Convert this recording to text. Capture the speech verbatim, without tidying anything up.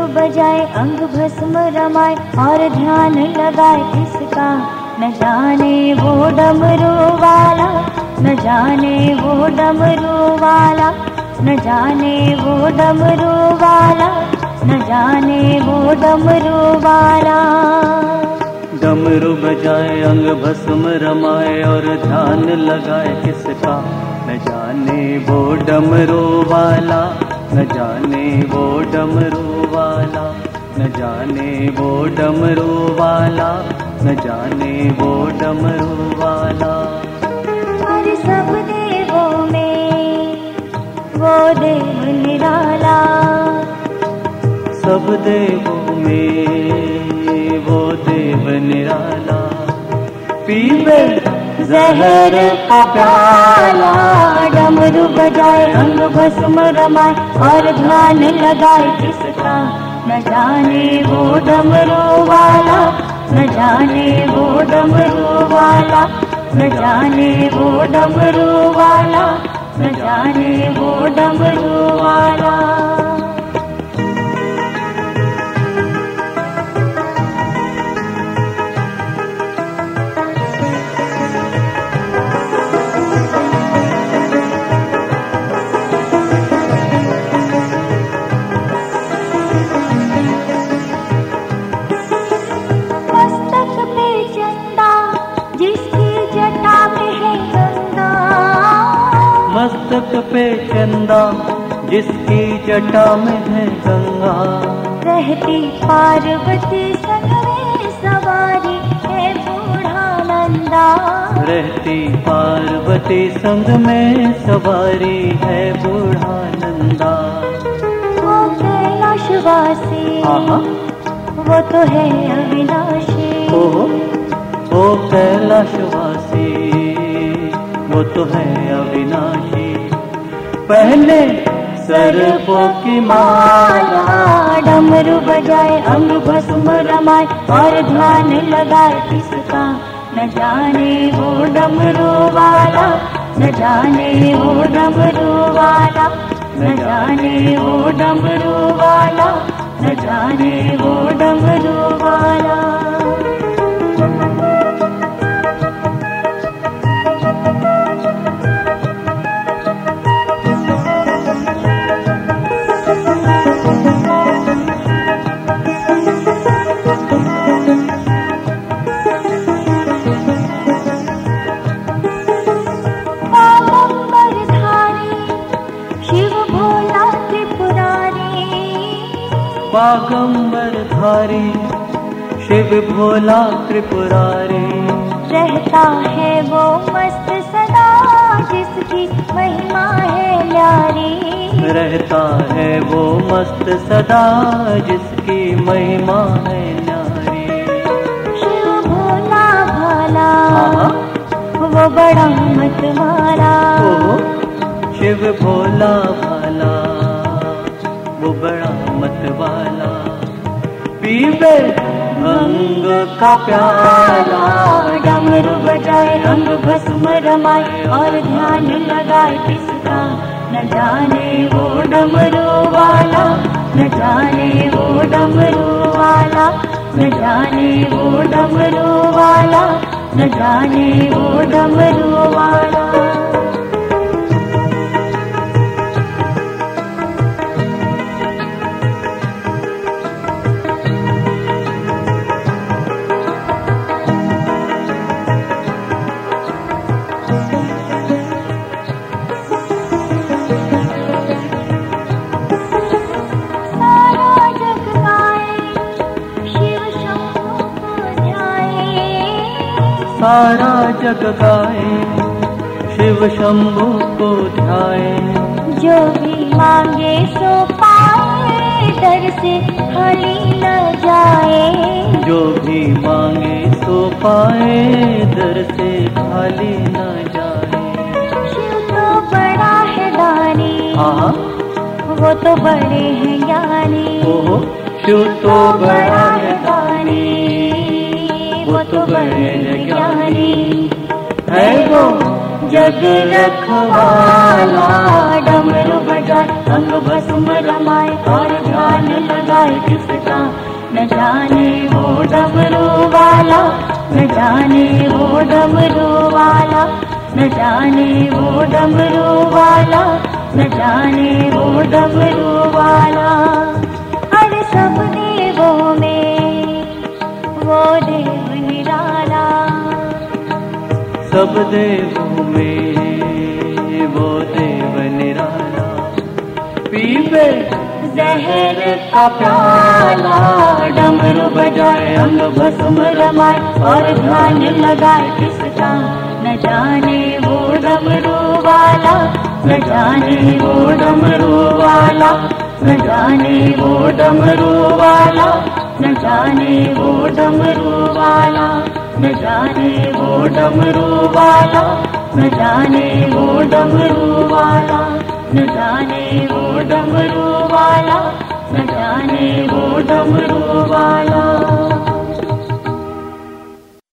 बजाए अंग भस्म रमाए और ध्यान लगाए किसका, न जाने वो डमरू वाला, न जाने वो डमरू वाला, न जाने वो डमरू वाला, न जाने वो डमरू वाला। डमरू बजाए अंग भस्म रमाए और ध्यान लगाए किसका, न जाने वो डमरू वाला, न जाने वो डमरू वाला, न जाने वो डमरू वाला, न जाने वो डमरू वाला। और सब देवों में वो देव निराला, सब देवों में वो देव निराला। पीवे जहर का प्याला, डमरू बजाए अंग भस्म रमाए और ध्यान लगाए किसका, न जाने वो डमरू वाला, न जाने वो डमरू वाला, न जाने वो डमरू वाला, न जाने वो डमरू वाला। मस्तक पे चंदा जिसकी जटा में है गंगा, रहती पार्वती संग में सवारी है बूढ़ा नंदा, रहती पार्वती संग में सवारी है बूढ़ा नंदा। वो कैलाशवासी वो तो है अविनाशी, ओहो वो कैलाशवासी वो तो है अविनाशी। पहले सर्पों की माला, डमरू बजाए अंग भस्म रमाए और ध्यान लगाए किसका, न जाने वो डमरू वाला, न जाने वो डमरू वाला, न जाने वो डमरू वाला, न जाने वो डमरू वाला। बागंबर धारी शिव भोला त्रिपुरारी, रहता है वो मस्त सदा जिसकी महिमा है न्यारी, रहता है वो मस्त सदा जिसकी महिमा है न्यारी। शिव भोला भाला वो बड़ा मतवाला, शिव भोला भाला वो बड़ा मतवाला। पीवे भंग का प्याला, डमरू बजाए अंग भस्म रमाए और ध्यान लगाए किसका, न जाने वो डमरू वाला, न जाने वो डमरू वाला, न जाने वो डमरू वाला, न जाने वो डमरू वाला। सारा जग गाए शिव शंभु को ध्याए, जो भी मांगे सो पाए दर से खाली न जाए, जो भी मांगे सो पाए दर से खाली न जाए। शिव तो बड़ा है दानी, वो तो बड़े हैं ज्ञानी, ओहो शिव तो बड़ा है दानी, वो तो बड़े हैं ज्ञानी। है वो जग रखवाला। डमरू बजाए अंग भस्म रमाए और ध्यान लगाए किसका, न जाने वो डमरू वाला, न जाने वो डमरू वाला, न जाने वो डमरू वाला, न जाने वो डमरू वाला। अरे सब देवों में वो देव निराला, सब देवों में वो देव निराला। पीवे जहर का प्याला। डमरू बजाए अंग भस्म रमाए और ध्यान लगाए किसका, न जाने वो डमरू वाला, न जाने वो डमरू वाला, न जाने वो डमरू वाला, न जाने वो डमरू वाला, न जाने वो डमरू वाला, न जाने वो डमरू वाला, न जाने वो डमरू वाला, न जाने वो डमरू वाला।